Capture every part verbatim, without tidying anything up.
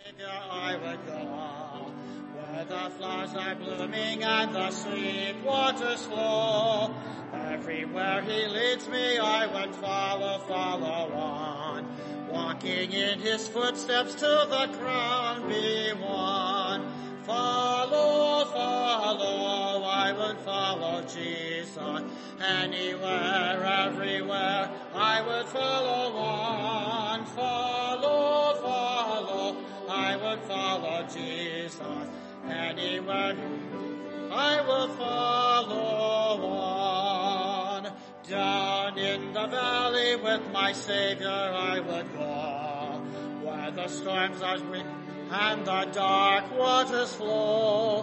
I would go where the flowers are blooming and the sweet waters flow. Everywhere he leads me, I would follow, follow on, walking in his footsteps till the crown be won. Follow, follow, I would follow Jesus. Anywhere, everywhere, I would follow on. Follow, follow, I would follow Jesus. Anywhere, I will follow on. Down in the valley with my Savior I would go, where the storms are wind and the dark waters flow.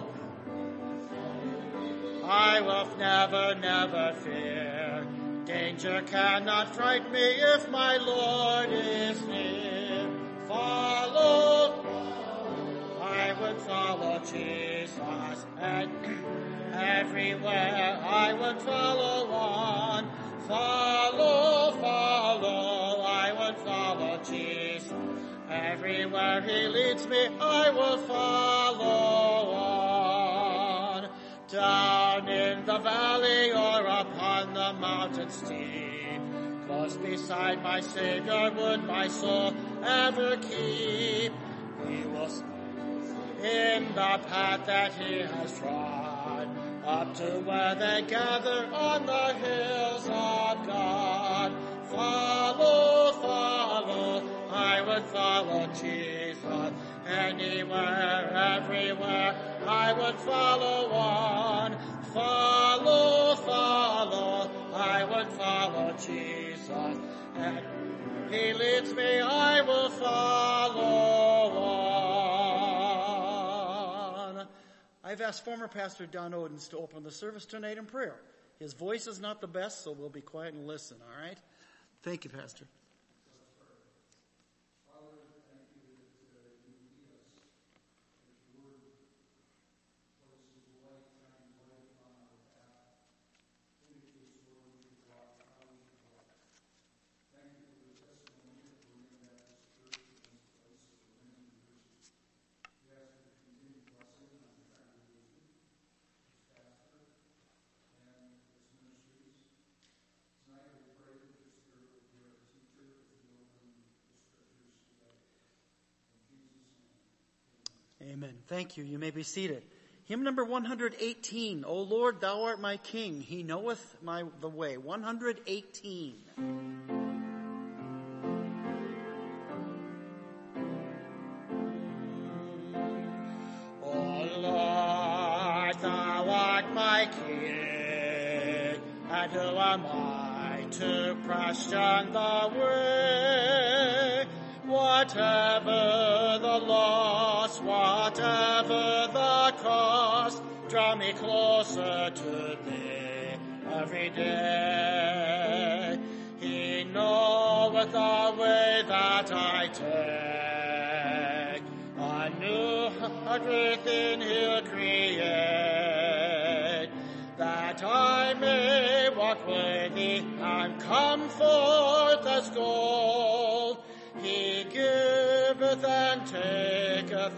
I will never, never fear. Danger cannot frighten me if my Lord is near. Follow, I would follow Jesus, and everywhere I would follow on. Follow, follow, I would follow Jesus. Everywhere he leads me, I will follow on. Down in the valley or upon the mountain steep, close beside my Savior would my soul ever keep. He will in the path that he has trod, up to where they gather on the hills of God. Follow, follow, I would follow Jesus. Anywhere, everywhere, I would follow on. Follow, follow, I would follow Jesus. And he leads me, I will follow on. I've asked former Pastor Don Odens to open the service tonight in prayer. His voice is not the best, so we'll be quiet and listen, all right? Thank you, Pastor. Amen. Thank you. You may be seated. Hymn number one hundred eighteen. O Lord, thou art my King. He knoweth my the way. one hundred eighteen. O Lord, thou art my King, and who am I to question the way? Whatever the loss, whatever the cost, draw me closer to thee every day. He knoweth the way that I take. A new heart within he'll create, that I may walk with thee and come forth as gold. He giveth and taketh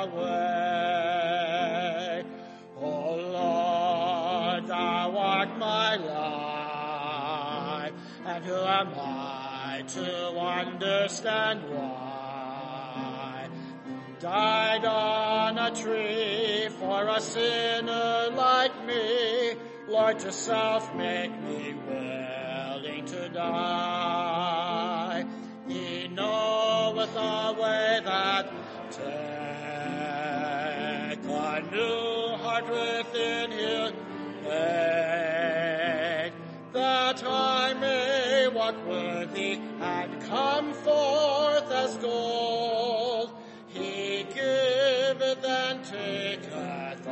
away. O Lord, thou art my life, and who am I to understand why? Died on a tree for a sinner like me. Lord, to self make me willing to die. He knoweth the way that take a new heart within him, that I may walk worthy and come forth as gold. He giveth and taketh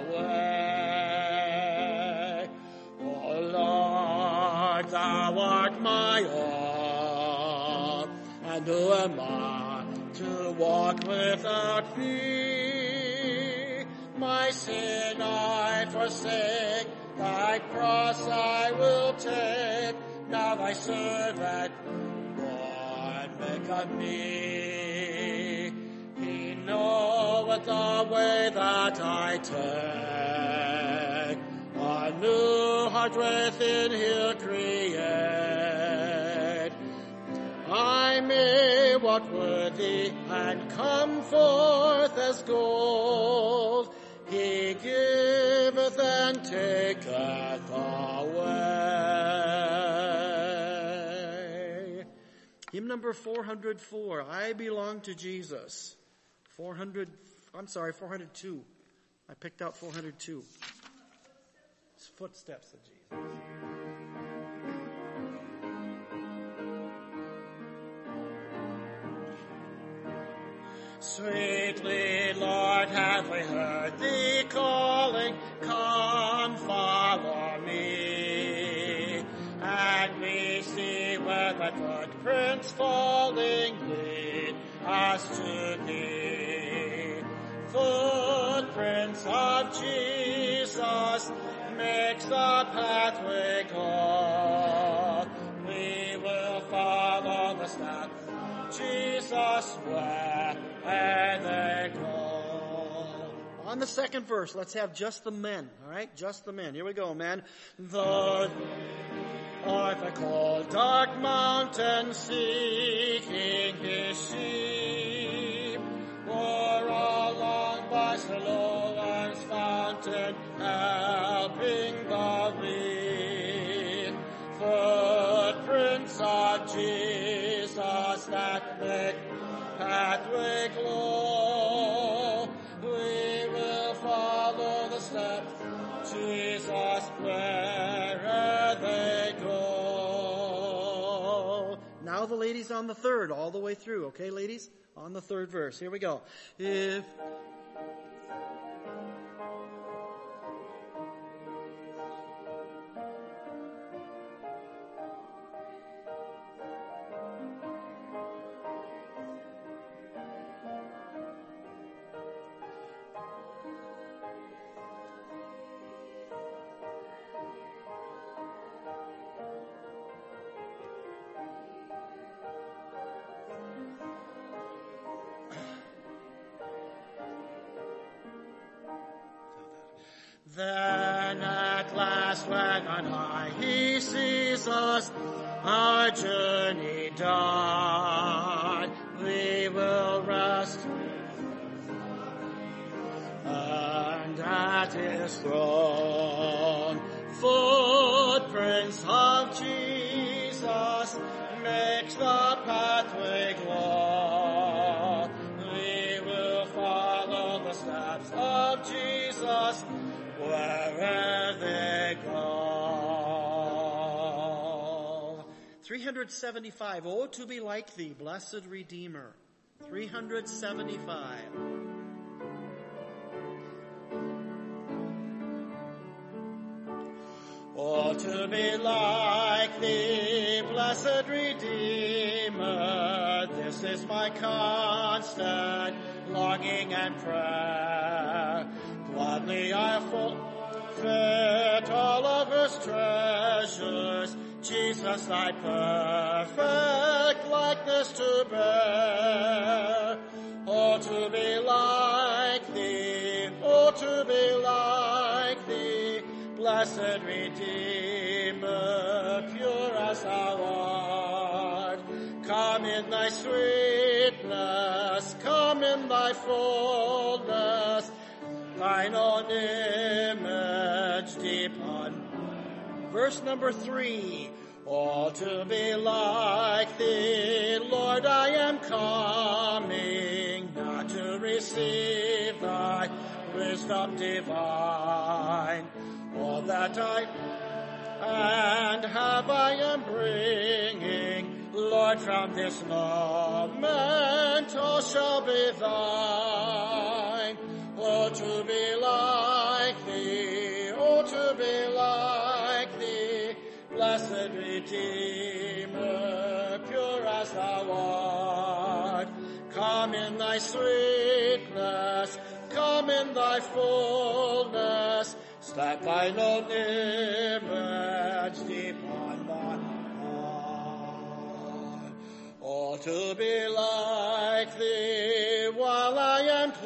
away. O Lord, thou art my all, and who am I to walk without thee? My sin I forsake, thy cross I will take. Now thy servant, Lord, make of me. He knows knoweth the way that I take. A new heart within he'll create. I may walk worthy and come forth as gold. He giveth and taketh away. Hymn number four hundred four, I belong to Jesus. four hundred, I'm sorry, four hundred two. I picked out four hundred two. It's Footsteps of Jesus. Sweetly, Lord, have we heard thee calling, come follow me. And we see where thy footprints falling lead us to thee. Footprints of Jesus makes the pathway go. We will follow the steps of Jesus where they go. On the second verse, let's have just the men, all right? Just the men. Here we go, man. The o'er the cold, dark mountain seeking his sheep, or along by Siloam's fountain helping the weak. Footprints of Jesus that make pathway glow. We will follow the steps of Jesus wherever they go. Now the ladies on the third, all the way through. Okay, ladies? On the third verse. Here we go. If then at last when on high he sees us, our journey done, we will rest and at his throne. Footprints of Jesus makes the pathway glow. We will follow the steps of Jesus wherever they go. three hundred seventy-five, oh, to be like thee, blessed Redeemer. three hundred seventy-five. Oh, to be like thee, blessed Redeemer, this is my constant longing and prayer. Gladly I forfeit all of his treasures, Jesus, thy perfect likeness to bear. Oh, to be like thee, oh, to be like thee, blessed Redeemer, pure as thou art. Come in thy sweetness, come in thy fullness, thine own image deep on. Verse number three. Oh, to be like thee, Lord, I am coming, not to receive thy wisdom divine. All that I and have I am bringing, Lord, from this moment all shall be thine. Oh, to be like thee, oh, to be like thee, blessed Redeemer, pure as thou art. Come in thy sweetness, come in thy fullness, step thine own image deep on my heart. Oh, to be like thee while I am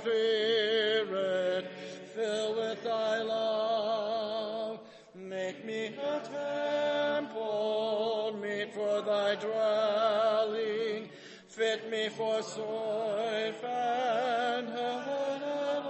Spirit, fill with thy love. Make me a temple, meet for thy dwelling, fit me for strife and heaven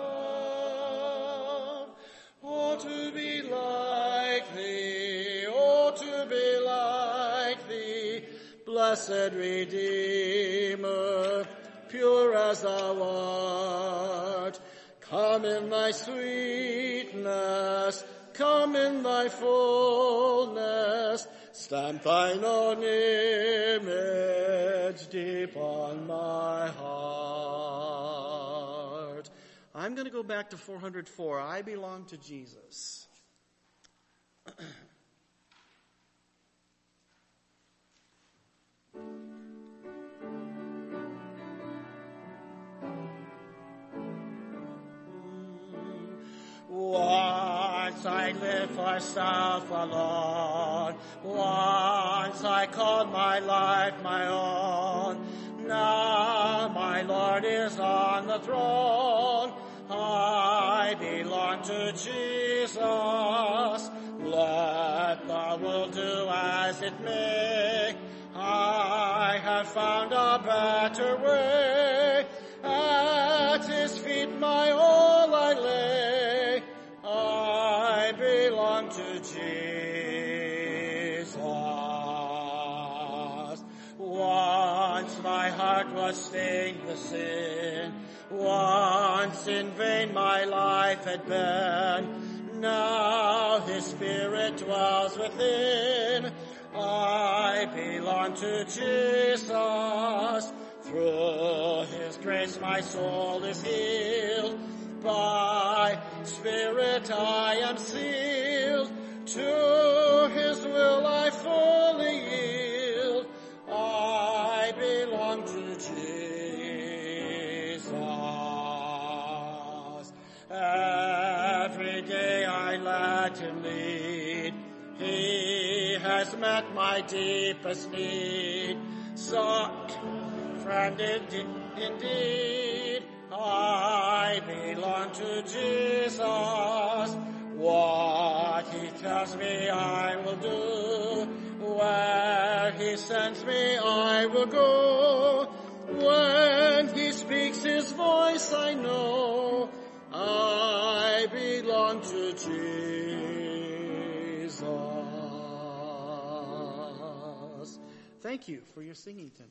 above. Oh, to be like thee, oh, to be like thee, blessed Redeemer, pure as thou art. Come in thy sweetness, come in thy fullness, stamp thine own image deep on my heart. I'm going to go back to four hundred four. I belong to Jesus. Once I lived for self alone. Once I called my life my own. Now my Lord is on the throne. I belong to Jesus. Let the world do as it may. I have found a better way. At his feet my all I lay. I belong to Jesus. Once my heart was stained with sin. Once in vain my life had been. Now his Spirit dwells within. I belong to Jesus. Through his grace my soul is healed. By Spirit I am sealed. To his will I fully yield. I belong to Jesus. Every day I let him lead. He has met my deepest need. Sought friend indeed. I belong to Jesus. What he tells me I will do. Where he sends me I will go. When he speaks his voice I know. I belong to Jesus. Thank you for your singing tonight.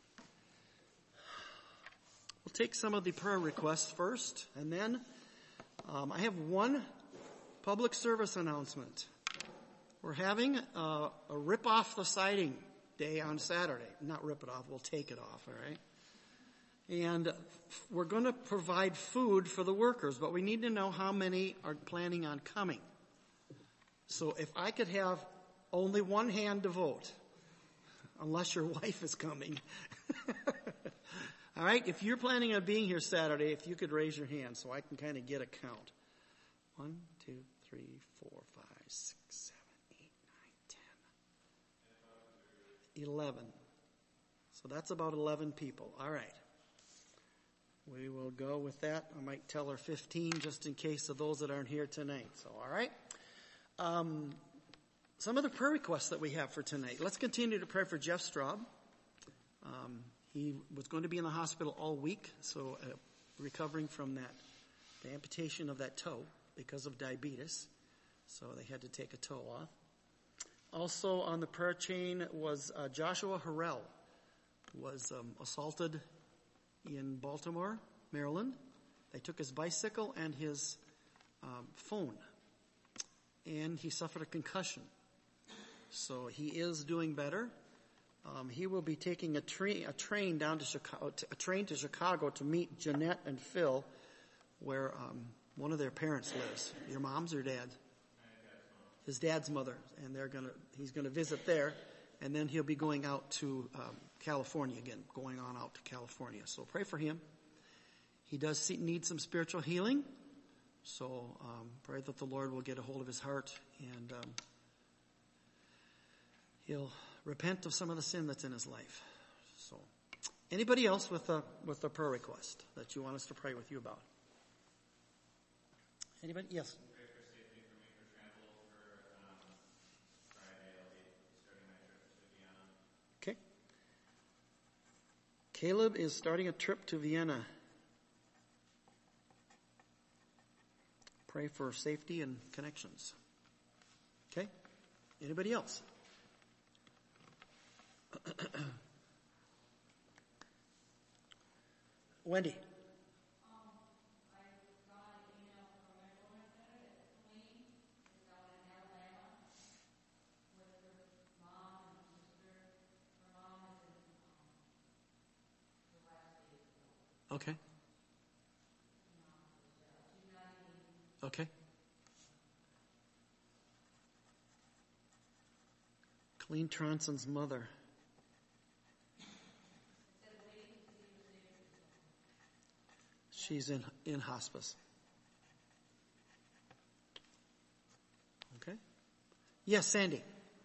We'll take some of the prayer requests first, and then um, I have one public service announcement. We're having uh, a rip off the siding day on Saturday. Not rip it off, we'll take it off, all right? And we're going to provide food for the workers, but we need to know how many are planning on coming. So if I could have only one hand to vote, unless your wife is coming. All right, if you're planning on being here Saturday, if you could raise your hand so I can kind of get a count. One, two, three, four, five, six, seven, eight, nine, ten. Eleven. So that's about eleven people. All right. We will go with that. I might tell her fifteen just in case of those that aren't here tonight. So, all right. Um, some of the prayer requests that we have for tonight. Let's continue to pray for Jeff Straub. Um, he was going to be in the hospital all week, so uh, recovering from that, the amputation of that toe because of diabetes. So they had to take a toe off. Also on the prayer chain was uh, Joshua Harrell, was um, assaulted in Baltimore, Maryland. They took his bicycle and his um, phone, and he suffered a concussion. So he is doing better. Um, he will be taking a, tra- a train down to Chicago, a train to Chicago to meet Jeanette and Phil, where um, one of their parents lives. Your mom's or dad? His dad's mother, and they're gonna. He's gonna visit there, and then he'll be going out to um, California again, going on out to California. So pray for him. He does see, need some spiritual healing, so um, pray that the Lord will get a hold of his heart and um, he'll repent of some of the sin that's in his life. So, anybody else with a with a prayer request that you want us to pray with you about? Anybody? Yes. Okay. Caleb is starting a trip to Vienna. Pray for safety and connections. Okay? Anybody else? Wendy. Okay. Okay. Colleen Tronson's mother. She's in in hospice. Okay. Yes, Sandy.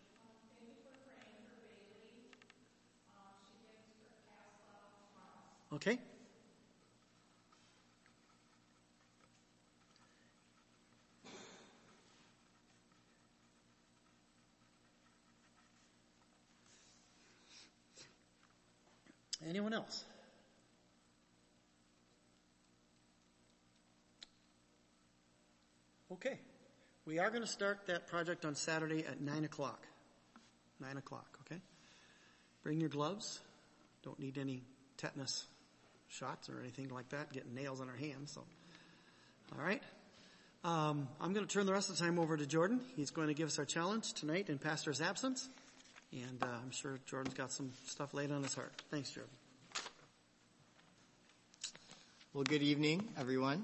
Okay. Anyone else? Okay. We are going to start that project on Saturday at nine o'clock. nine o'clock, okay? Bring your gloves. Don't need any tetanus shots or anything like that, getting nails on our hands. So, all right. Um, I'm going to turn the rest of the time over to Jordan. He's going to give us our challenge tonight in Pastor's absence. And uh, I'm sure Jordan's got some stuff laid on his heart. Thanks, Jordan. Well, good evening, everyone.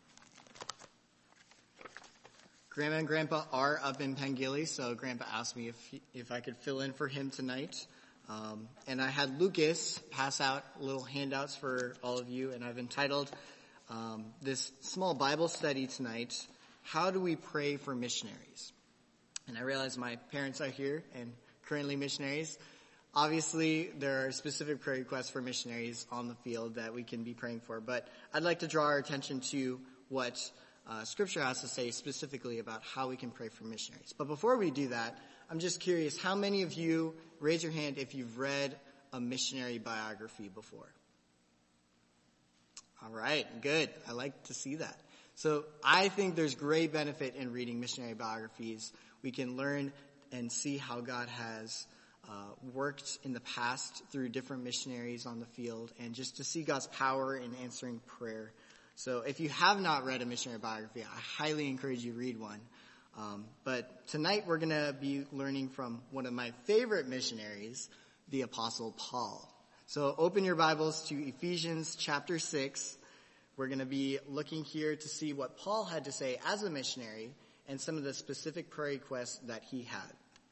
Grandma and Grandpa are up in Pangili, so Grandpa asked me if he, if I could fill in for him tonight. Um, and I had Lucas pass out little handouts for all of you, and I've entitled um, this small Bible study tonight, How Do We Pray for Missionaries? And I realize my parents are here and currently missionaries. Obviously, there are specific prayer requests for missionaries on the field that we can be praying for, but I'd like to draw our attention to what uh, Scripture has to say specifically about how we can pray for missionaries. But before we do that, I'm just curious, how many of you, raise your hand if you've read a missionary biography before? All right, good. I like to see that. So I think there's great benefit in reading missionary biographies. We can learn and see how God has uh, worked in the past through different missionaries on the field, and just to see God's power in answering prayer. So if you have not read a missionary biography, I highly encourage you to read one. Um, but tonight we're going to be learning from one of my favorite missionaries, the Apostle Paul. So open your Bibles to Ephesians chapter six. We're going to be looking here to see what Paul had to say as a missionary and some of the specific prayer requests that he had.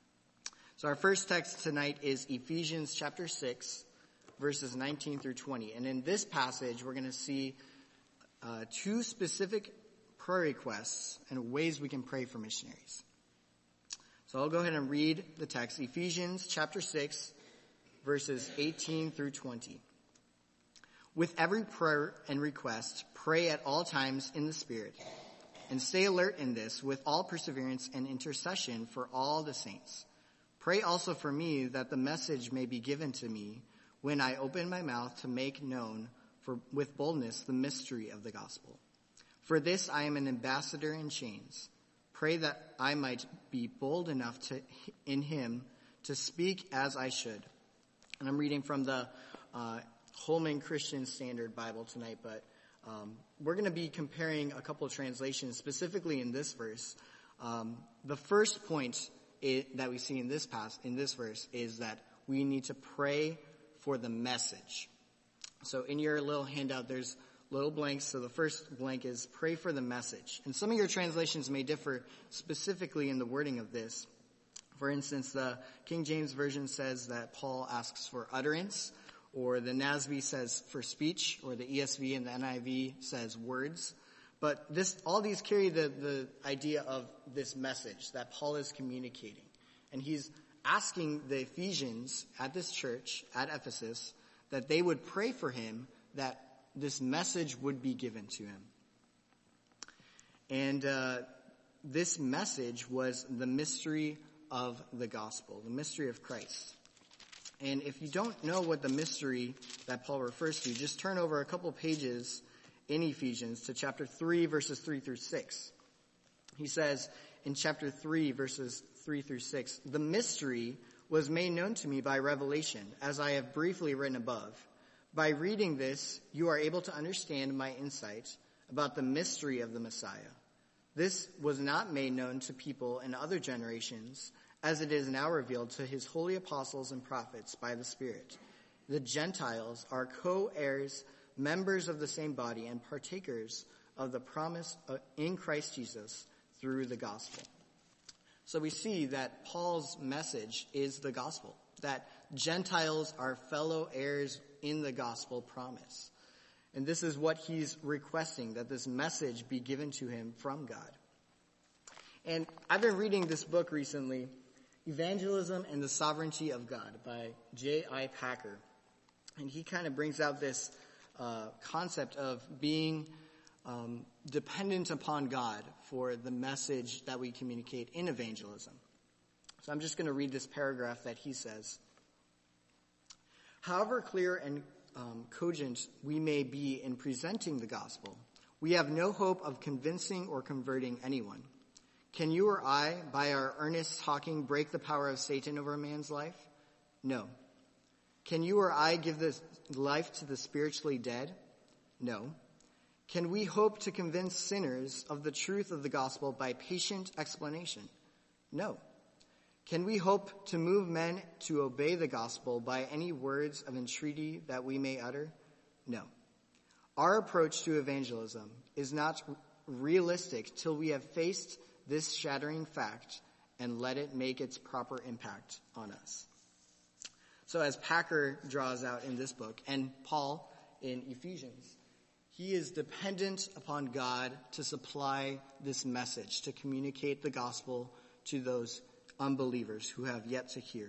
So our first text tonight is Ephesians chapter six, verses nineteen through twenty. And in this passage, we're going to see uh, two specific prayer requests and ways we can pray for missionaries. So I'll go ahead and read the text. Ephesians chapter six, verses eighteen through twenty. With every prayer and request, pray at all times in the Spirit, and stay alert in this with all perseverance and intercession for all the saints. Pray also for me that the message may be given to me when I open my mouth to make known for, with boldness the mystery of the gospel. For this I am an ambassador in chains. Pray that I might be bold enough to in him to speak as I should. And I'm reading from the uh, Holman Christian Standard Bible tonight, but um, we're going to be comparing a couple of translations, specifically in this verse. Um, the first point it, that we see in this pass in this verse is that we need to pray for the message. So in your little handout, there's little blanks. So the first blank is pray for the message. And some of your translations may differ specifically in the wording of this. For instance, the King James Version says that Paul asks for utterance, or the N A S B says for speech, or the E S V and the N I V says words. But this, all these carry the, the idea of this message that Paul is communicating. And he's asking the Ephesians at this church, at Ephesus, that they would pray for him, that this message would be given to him. And uh, this message was the mystery of the gospel, the mystery of Christ. And if you don't know what the mystery that Paul refers to, just turn over a couple pages in Ephesians to chapter three, verses three through six. He says in chapter three, verses three through six, "The mystery was made known to me by revelation, as I have briefly written above. By reading this, you are able to understand my insight about the mystery of the Messiah. This was not made known to people in other generations, as it is now revealed to his holy apostles and prophets by the Spirit. The Gentiles are co-heirs, members of the same body, and partakers of the promise in Christ Jesus through the gospel." So we see that Paul's message is the gospel, that Gentiles are fellow heirs in the gospel promise. And this is what he's requesting, that this message be given to him from God. And I've been reading this book recently, Evangelism and the Sovereignty of God by J I Packer. And he kind of brings out this uh, concept of being um, dependent upon God for the message that we communicate in evangelism. So I'm just going to read this paragraph that he says. "However clear and um, cogent we may be in presenting the gospel, we have no hope of convincing or converting anyone. Can you or I, by our earnest talking, break the power of Satan over a man's life? No. Can you or I give this life to the spiritually dead? No. Can we hope to convince sinners of the truth of the gospel by patient explanation? No. Can we hope to move men to obey the gospel by any words of entreaty that we may utter? No. Our approach to evangelism is not realistic till we have faced this shattering fact and let it make its proper impact on us." So as Packer draws out in this book, and Paul in Ephesians, he is dependent upon God to supply this message, to communicate the gospel to those unbelievers who have yet to hear.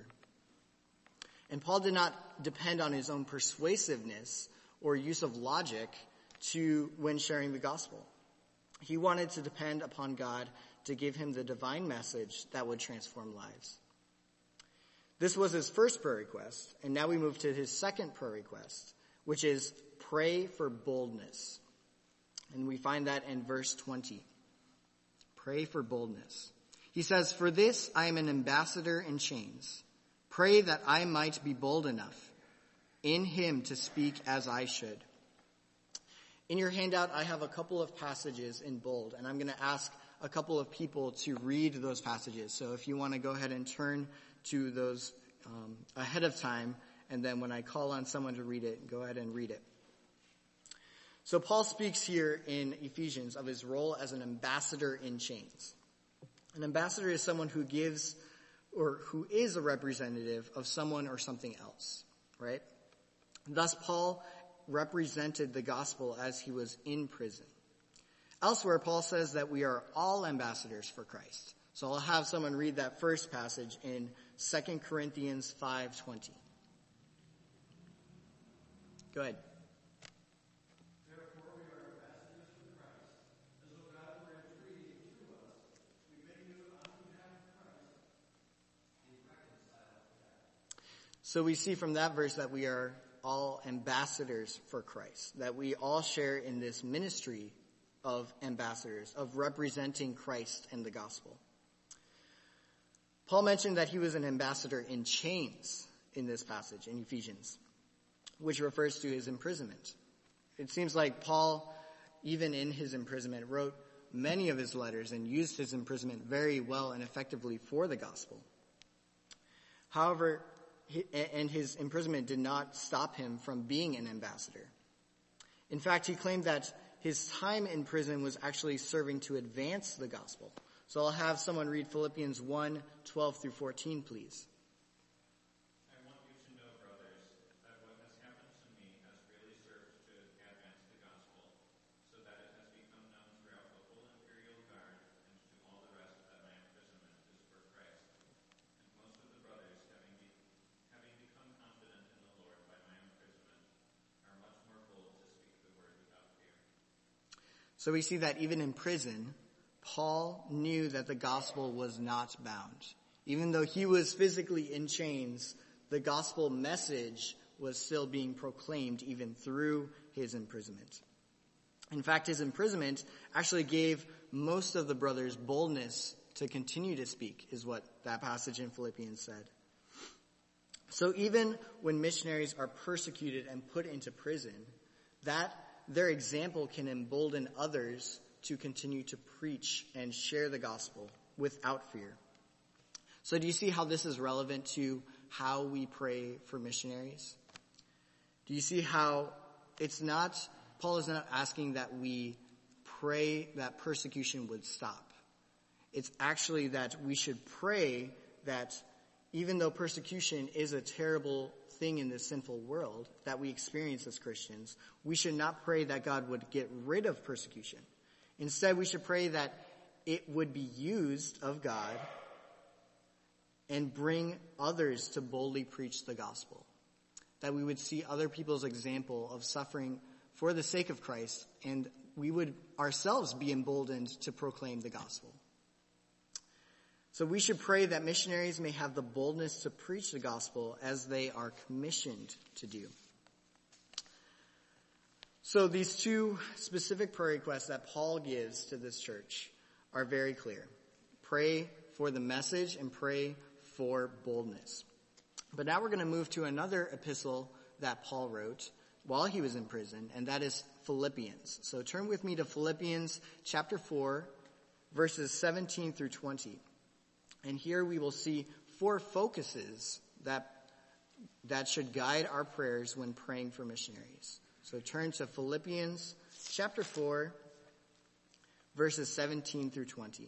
And Paul did not depend on his own persuasiveness or use of logic to when sharing the gospel. He wanted to depend upon God to give him the divine message that would transform lives. This was his first prayer request, and now we move to his second prayer request, which is pray for boldness. And we find that in verse twenty. Pray for boldness. He says, "For this I am an ambassador in chains. Pray that I might be bold enough in him to speak as I should." In your handout, I have a couple of passages in bold, and I'm going to ask a couple of people to read those passages. So if you want to go ahead and turn to those um, ahead of time, and then when I call on someone to read it, go ahead and read it. So Paul speaks here in Ephesians of his role as an ambassador in chains. An ambassador is someone who gives or who is a representative of someone or something else, right? Thus, Paul represented the gospel as he was in prison. Elsewhere, Paul says that we are all ambassadors for Christ. So I'll have someone read that first passage in Second Corinthians five twenty. Go ahead. Therefore, we are ambassadors for Christ, as though God were entreating through us. We beg you on behalf of Christ, be reconciled to God. So we see from that verse that we are all ambassadors for Christ, that we all share in this ministry of ambassadors, of representing Christ and the gospel. Paul mentioned that he was an ambassador in chains in this passage in Ephesians, which refers to his imprisonment. It seems like Paul, even in his imprisonment, wrote many of his letters and used his imprisonment very well and effectively for the gospel. However, and his imprisonment did not stop him from being an ambassador. In fact, he claimed that his time in prison was actually serving to advance the gospel. So I'll have someone read Philippians one, twelve through fourteen, please. I want you to know, brothers, that what has happened to me has really served to advance the gospel, so that it has become known throughout the whole imperial guard and to all the rest that my imprisonment is for Christ. And most of the brothers, having, be, having become confident in the Lord by my imprisonment, are much more bold to speak the word without fear. So we see that even in prison, Paul knew that the gospel was not bound. Even though he was physically in chains, the gospel message was still being proclaimed even through his imprisonment. In fact, his imprisonment actually gave most of the brothers boldness to continue to speak, is what that passage in Philippians said. So even when missionaries are persecuted and put into prison, that their example can embolden others to continue to preach and share the gospel without fear. So do you see how this is relevant to how we pray for missionaries? Do you see how it's not, Paul is not asking that we pray that persecution would stop. It's actually that we should pray that even though persecution is a terrible thing in this sinful world that we experience as Christians, we should not pray that God would get rid of persecution. Instead, we should pray that it would be used of God and bring others to boldly preach the gospel. That we would see other people's example of suffering for the sake of Christ, and we would ourselves be emboldened to proclaim the gospel. So we should pray that missionaries may have the boldness to preach the gospel as they are commissioned to do. So these two specific prayer requests that Paul gives to this church are very clear. Pray for the message and pray for boldness. But now we're going to move to another epistle that Paul wrote while he was in prison, and that is Philippians. So turn with me to Philippians chapter four, verses seventeen through twenty. And here we will see four focuses that that should guide our prayers when praying for missionaries. So turn to Philippians chapter four, verses seventeen through twenty.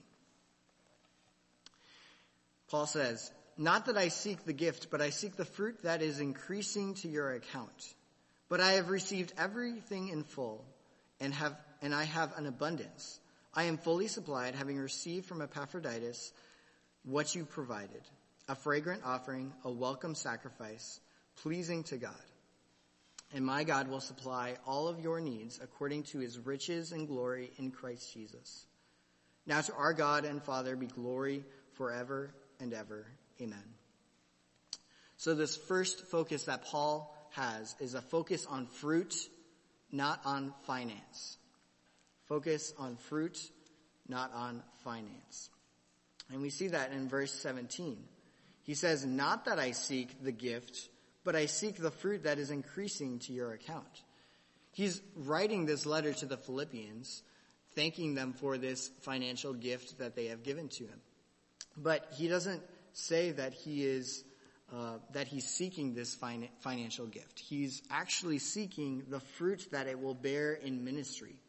Paul says, "Not that I seek the gift, but I seek the fruit that is increasing to your account. But I have received everything in full, and have and I have an abundance. I am fully supplied, having received from Epaphroditus what you provided, a fragrant offering, a welcome sacrifice, pleasing to God. And my God will supply all of your needs according to his riches and glory in Christ Jesus. Now to our God and Father be glory forever and ever. Amen." So this first focus that Paul has is a focus on fruit, not on finance. Focus on fruit, not on finance. And we see that in verse seventeen. He says, "Not that I seek the gift, but I seek the fruit that is increasing to your account." He's writing this letter to the Philippians, thanking them for this financial gift that they have given to him. But he doesn't say that he is uh, that he's seeking this fin- financial gift. He's actually seeking the fruit that it will bear in ministry.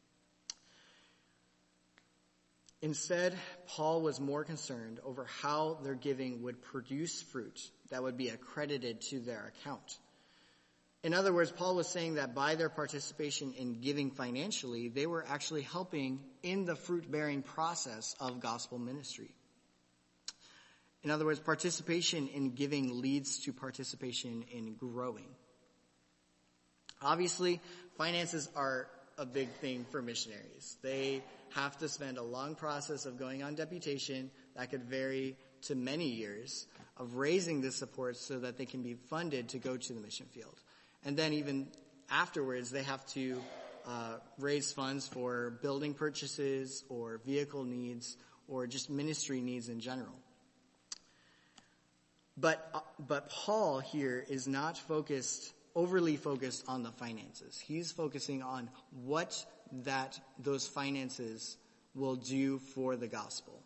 Instead, Paul was more concerned over how their giving would produce fruit that would be accredited to their account. In other words, Paul was saying that by their participation in giving financially, they were actually helping in the fruit-bearing process of gospel ministry. In other words, participation in giving leads to participation in growing. Obviously, finances are a big thing for missionaries. They have to spend a long process of going on deputation that could vary to many years of raising this support so that they can be funded to go to the mission field. And then even afterwards, they have to uh, raise funds for building purchases or vehicle needs or just ministry needs in general. But uh, but Paul here is not focused, overly focused on the finances. He's focusing on what that those finances will do for the gospel.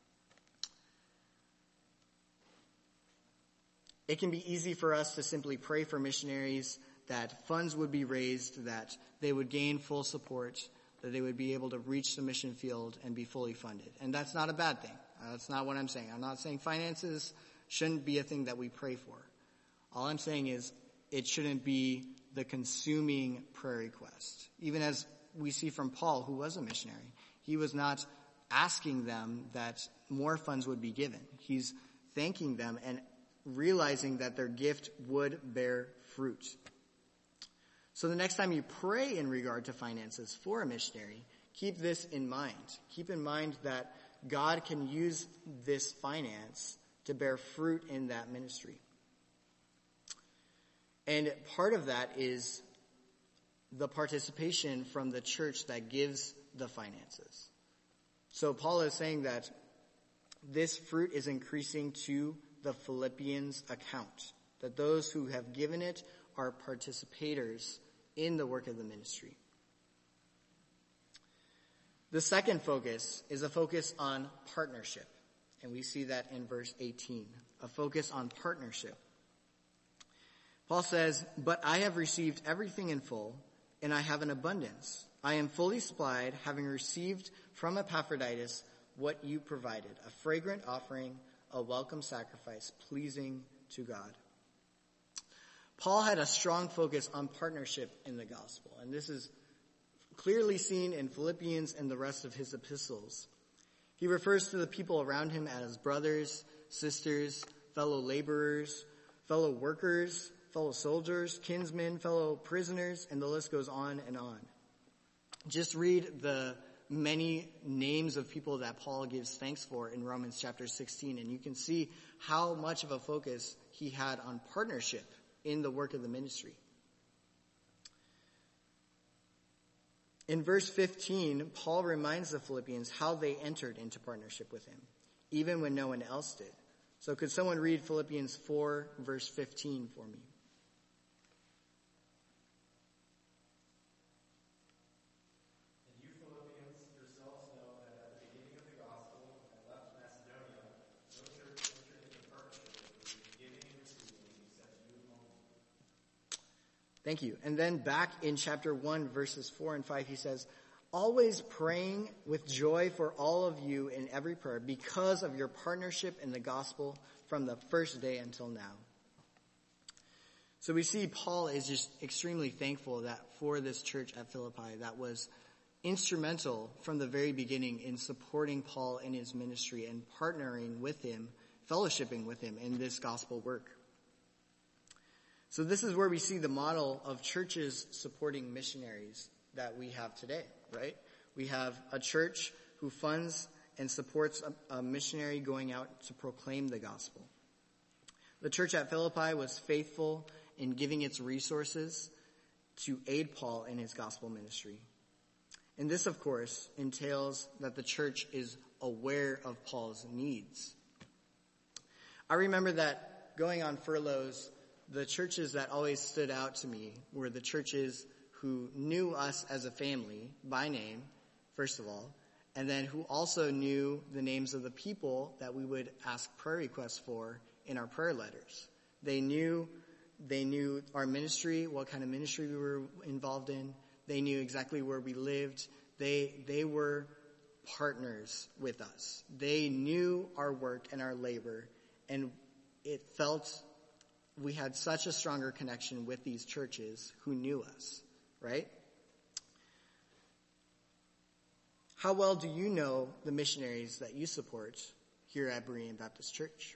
It can be easy for us to simply pray for missionaries that funds would be raised, that they would gain full support, that they would be able to reach the mission field and be fully funded. And that's not a bad thing. Uh, that's not what I'm saying. I'm not saying finances shouldn't be a thing that we pray for. All I'm saying is it shouldn't be the consuming prayer request. Even as we see from Paul, who was a missionary, he was not asking them that more funds would be given. He's thanking them and realizing that their gift would bear fruit. So the next time you pray in regard to finances for a missionary, keep this in mind. Keep in mind that God can use this finance to bear fruit in that ministry. And part of that is the participation from the church that gives the finances. So Paul is saying that this fruit is increasing to the Philippians' account, that those who have given it are participators in the work of the ministry. The second focus is a focus on partnership, and we see that in verse eighteen, a focus on partnership. Paul says, "But I have received everything in full, and I have an abundance. I am fully supplied, having received from Epaphroditus what you provided, a fragrant offering, a welcome sacrifice, pleasing to God." Paul had a strong focus on partnership in the gospel, and this is clearly seen in Philippians and the rest of his epistles. He refers to the people around him as brothers, sisters, fellow laborers, fellow workers, fellow soldiers, kinsmen, fellow prisoners, and the list goes on and on. Just read the many names of people that Paul gives thanks for in Romans chapter sixteen, and you can see how much of a focus he had on partnership in the work of the ministry. In verse fifteen, Paul reminds the Philippians how they entered into partnership with him, even when no one else did. So could someone read Philippians four, verse fifteen for me? And you Philippians yourselves know that at the beginning of the gospel, when I left Macedonia, no church entered into partnership with me, giving and receiving except you only. Thank you. And then back in chapter one, verses four and five, he says, "Always praying with joy for all of you in every prayer because of your partnership in the gospel from the first day until now." So we see Paul is just extremely thankful that for this church at Philippi that was instrumental from the very beginning in supporting Paul in his ministry and partnering with him, fellowshipping with him in this gospel work. So this is where we see the model of churches supporting missionaries that we have today, right? We have a church who funds and supports a, a missionary going out to proclaim the gospel. The church at Philippi was faithful in giving its resources to aid Paul in his gospel ministry. And this, of course, entails that the church is aware of Paul's needs. I remember that going on furloughs, the churches that always stood out to me were the churches who knew us as a family by name, first of all, and then who also knew the names of the people that we would ask prayer requests for in our prayer letters. They knew, they knew our ministry, what kind of ministry we were involved in. They knew exactly where we lived. They, they were partners with us. They knew our work and our labor, and it felt we had such a stronger connection with these churches who knew us, right? How well do you know the missionaries that you support here at Berean Baptist Church?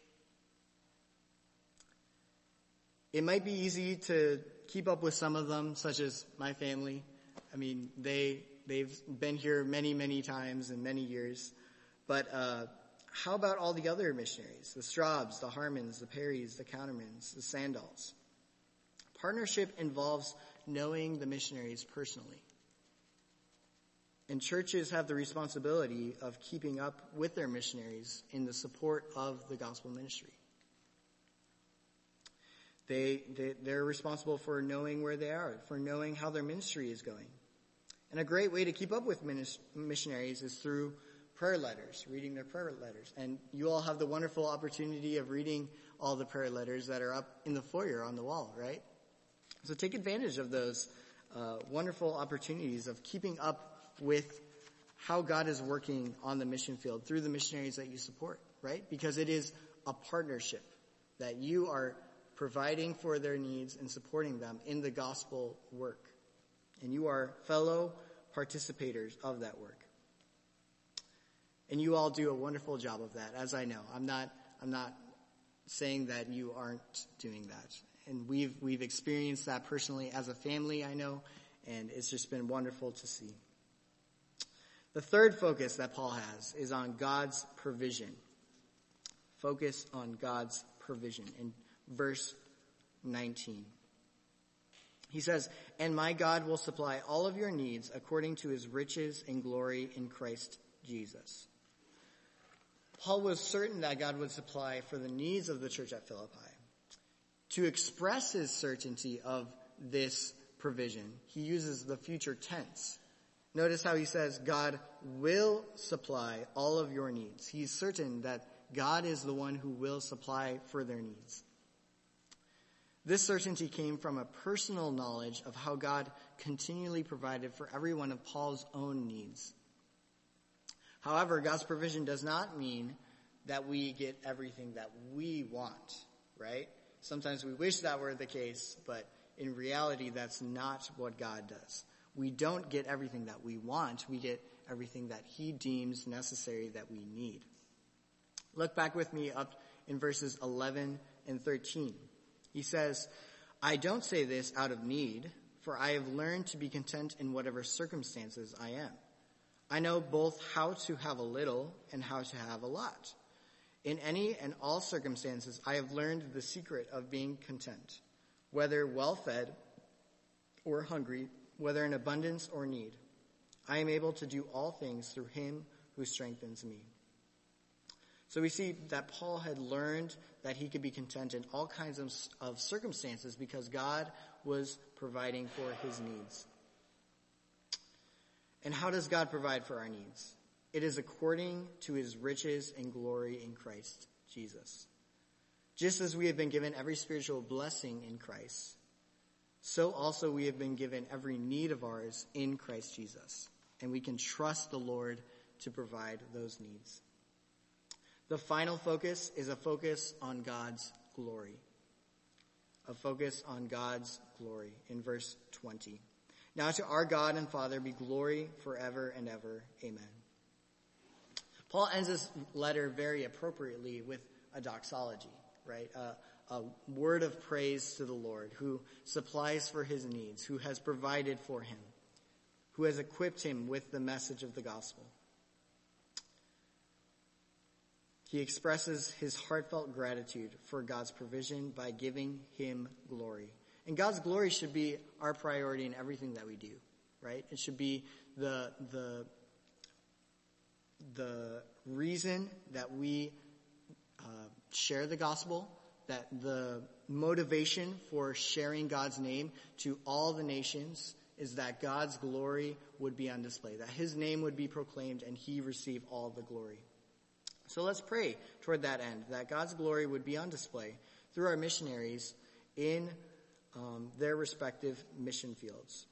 It might be easy to keep up with some of them, such as my family. I mean, they, they've been here many, many times in many years. But uh how about all the other missionaries? The Straubs, the Harmons, the Perrys, the Countermans, the Sandals. Partnership involves knowing the missionaries personally. And churches have the responsibility of keeping up with their missionaries in the support of the gospel ministry. They, they, they're responsible for knowing where they are, for knowing how their ministry is going. And a great way to keep up with minis- missionaries is through prayer letters, reading their prayer letters. And you all have the wonderful opportunity of reading all the prayer letters that are up in the foyer on the wall, right? So take advantage of those uh, wonderful opportunities of keeping up with how God is working on the mission field through the missionaries that you support, right? Because it is a partnership that you are providing for their needs and supporting them in the gospel work. And you are fellow participators of that work. And you all do a wonderful job of that, as I know. I'm not, I'm not saying that you aren't doing that. And we've, we've experienced that personally as a family, I know, and it's just been wonderful to see. The third focus that Paul has is on God's provision. Focus on God's provision in verse nineteen. He says, "And my God will supply all of your needs according to his riches and glory in Christ Jesus." Paul was certain that God would supply for the needs of the church at Philippi. To express his certainty of this provision, he uses the future tense. Notice how he says, God will supply all of your needs. He's certain that God is the one who will supply for their needs. This certainty came from a personal knowledge of how God continually provided for every one of Paul's own needs. However, God's provision does not mean that we get everything that we want, right? Sometimes we wish that were the case, but in reality, that's not what God does. We don't get everything that we want. We get everything that he deems necessary that we need. Look back with me up in verses eleven and thirteen. He says, "I don't say this out of need, for I have learned to be content in whatever circumstances I am. I know both how to have a little and how to have a lot. In any and all circumstances, I have learned the secret of being content, whether well-fed or hungry, whether in abundance or need. I am able to do all things through him who strengthens me." So we see that Paul had learned that he could be content in all kinds of, of circumstances because God was providing for his needs. And how does God provide for our needs? It is according to his riches and glory in Christ Jesus. Just as we have been given every spiritual blessing in Christ, so also we have been given every need of ours in Christ Jesus. And we can trust the Lord to provide those needs. The final focus is a focus on God's glory. A focus on God's glory in verse twenty. "Now to our God and Father be glory forever and ever. Amen." Paul ends this letter very appropriately with a doxology, right? A, a word of praise to the Lord who supplies for his needs, who has provided for him, who has equipped him with the message of the gospel. He expresses his heartfelt gratitude for God's provision by giving him glory. And God's glory should be our priority in everything that we do, right? It should be the the the reason that we uh, share the gospel, that the motivation for sharing God's name to all the nations is that God's glory would be on display, that his name would be proclaimed and he receive all the glory. So let's pray toward that end, that God's glory would be on display through our missionaries in um, their respective mission fields.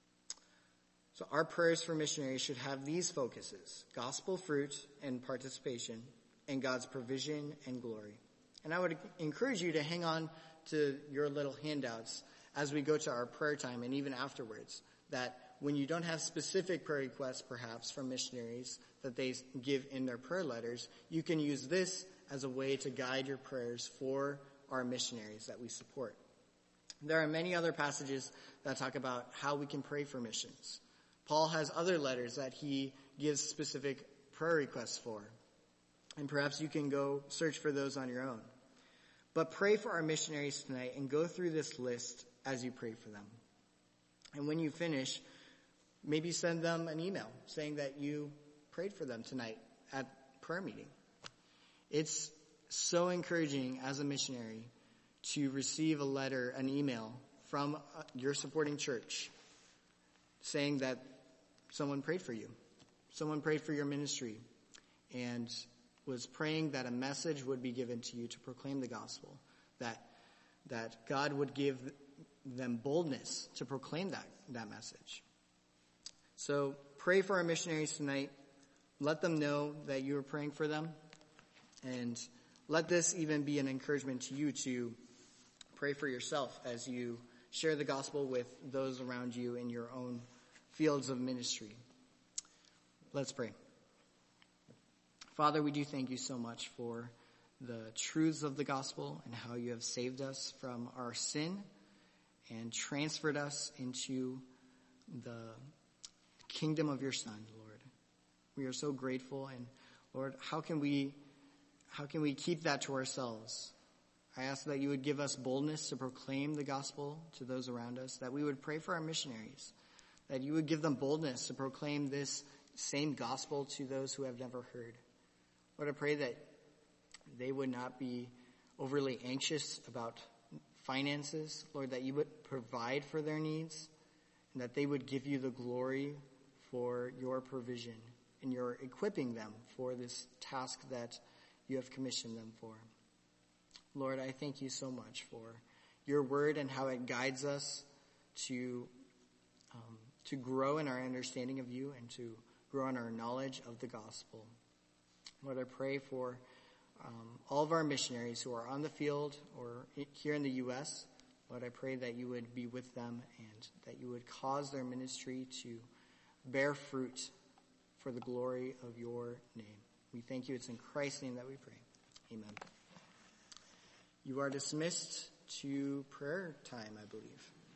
So our prayers for missionaries should have these focuses: gospel fruit and participation, and God's provision and glory. And I would encourage you to hang on to your little handouts as we go to our prayer time and even afterwards, that when you don't have specific prayer requests, perhaps, from missionaries that they give in their prayer letters, you can use this as a way to guide your prayers for our missionaries that we support. There are many other passages that talk about how we can pray for missions. Paul has other letters that he gives specific prayer requests for. And perhaps you can go search for those on your own. But pray for our missionaries tonight and go through this list as you pray for them. And when you finish, maybe send them an email saying that you prayed for them tonight at prayer meeting. It's so encouraging as a missionary to receive a letter, an email from your supporting church saying that someone prayed for you. Someone prayed for your ministry and was praying that a message would be given to you to proclaim the gospel, that that God would give them boldness to proclaim that, that message. So pray for our missionaries tonight. Let them know that you are praying for them. And let this even be an encouragement to you to pray for yourself as you share the gospel with those around you in your own fields of ministry. Let's pray. Father, we do thank you so much for the truths of the gospel and how you have saved us from our sin and transferred us into the kingdom of your Son, Lord. We are so grateful. And Lord, how can we, how can we keep that to ourselves? I ask that you would give us boldness to proclaim the gospel to those around us, that we would pray for our missionaries, that you would give them boldness to proclaim this same gospel to those who have never heard. Lord, I pray that they would not be overly anxious about finances, Lord, that you would provide for their needs, and that they would give you the glory for your provision and your equipping them for this task that you have commissioned them for. Lord, I thank you so much for your word and how it guides us to um, to grow in our understanding of you and to grow in our knowledge of the gospel. Lord, I pray for um, all of our missionaries who are on the field or here in the U S. Lord, I pray that you would be with them and that you would cause their ministry to bear fruit for the glory of your name. We thank you. It's in Christ's name that we pray. Amen. You are dismissed to prayer time, I believe.